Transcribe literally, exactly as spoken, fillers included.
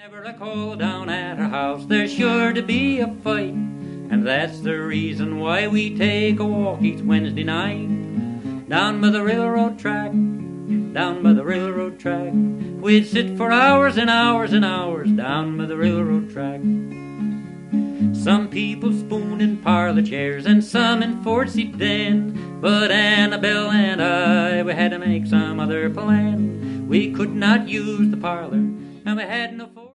Whenever I call down at her house, there's sure to be a fight, and that's the reason why we take a walk each Wednesday night. Down by the railroad track, down by the railroad track, we'd sit for hours and hours and hours down by the railroad track. Some people spoon in parlor chairs and some in four-seat dens, but Annabelle and I, we had to make some other plan. We could not use the parlor, and we had no